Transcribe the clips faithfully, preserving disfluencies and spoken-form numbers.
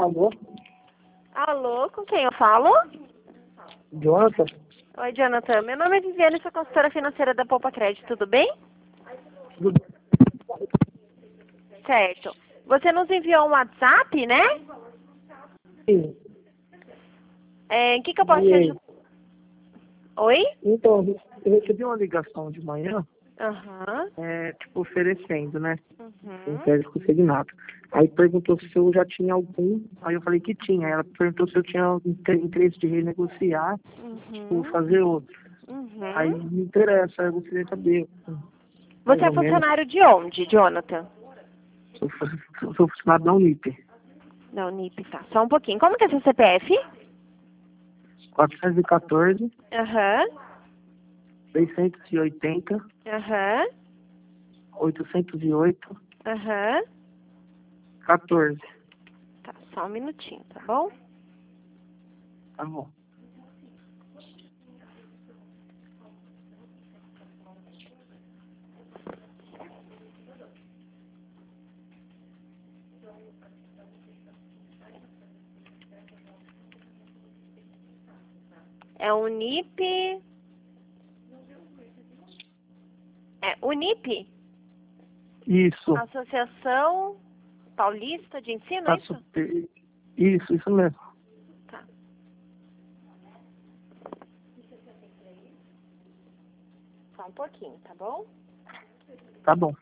Alô? Alô, com quem eu falo? Jonathan? Oi, Jonathan. Meu nome é Viviane, sou consultora financeira da Poupa Crédito, tudo bem? Tudo Certo. Você nos enviou um WhatsApp, né? bem? É, o que, que eu posso te E aí? ajudar? Oi? Então, eu recebi uma ligação de manhã, Aham. é, tipo, oferecendo, né? Um Uhum. crédito consignado. Aí perguntou se eu já tinha algum, aí eu falei que tinha. Aí ela perguntou se eu tinha inter- interesse de renegociar ou Uhum. fazer outro. Aí Uhum. me interessa, eu gostaria de saber, mais Você é ou menos, funcionário de onde, Jonathan? se eu sou se eu sou funcionário da Unip. Não, N I P, tá. Só um pouquinho. Como que é seu C P F? quatrocentos e quatorze, Aham. seiscentos e oitenta, Aham. oitocentos e oito, Aham. quatorze. Tá, só um minutinho, tá bom? Tá bom. É Unip. É Unip? Isso. Associação Paulista de Ensino, é Tá isso? super... Isso, isso mesmo. Tá. Só um pouquinho, tá bom? Tá bom.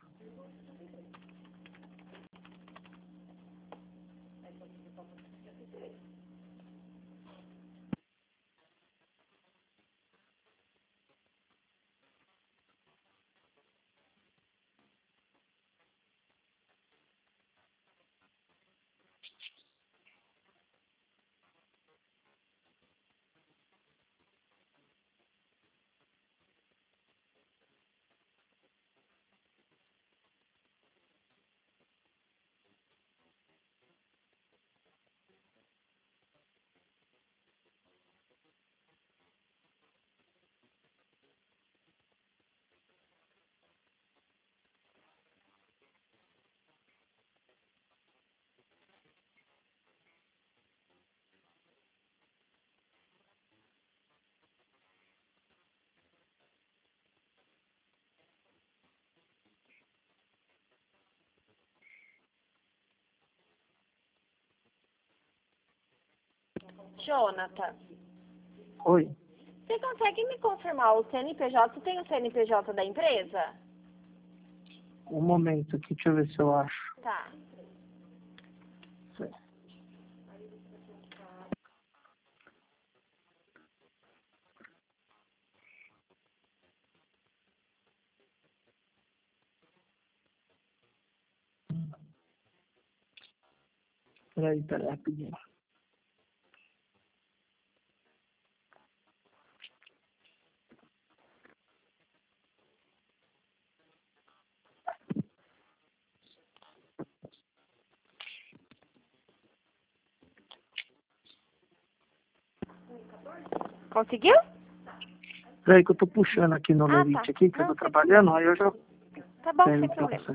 Jonathan, Oi. você consegue me confirmar o C N P J? Você tem o C N P J da empresa? Um momento aqui, deixa eu ver se eu acho. Tá. Peraí, peraí, rapidinho. Conseguiu? Peraí que eu tô puxando aqui no Ah, tá. Lerite aqui, que eu tô Não, sem trabalhando, aí eu já Tá bom, pego sem pra problema. você.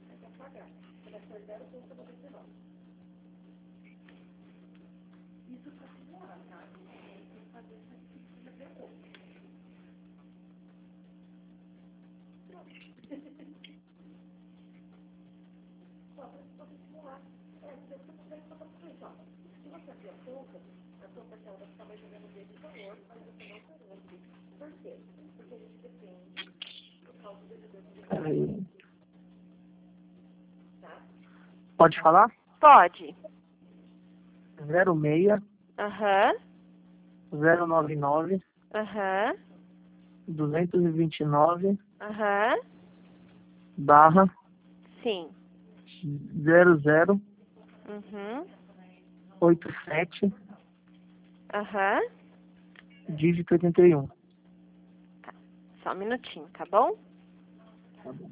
Peraí. Pode falar? Pode. zero seis, Aham. zero nove nove, Aham. dois dois nove, Aham. barra, Sim. zero zero Uhum. oito sete, Aham. dígito oitenta e um. Tá. Só um minutinho, tá bom? Tá bom.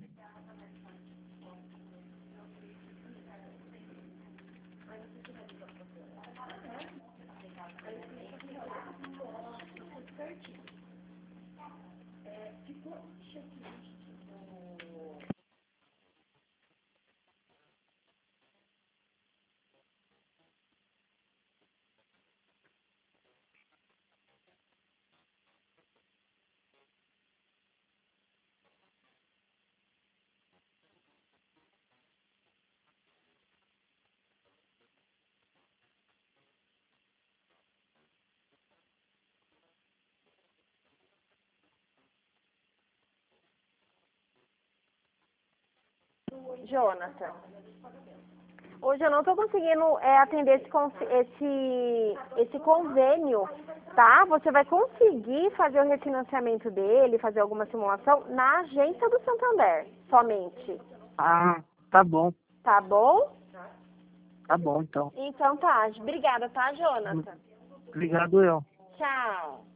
Jonathan. Hoje eu não estou conseguindo é, atender esse, esse, esse convênio, tá? Você vai conseguir fazer o refinanciamento dele, fazer alguma simulação na agência do Santander, somente. Ah, tá bom. Tá bom? Tá bom, então. Então tá. Obrigada, tá, Jonathan? Obrigado, eu. Tchau.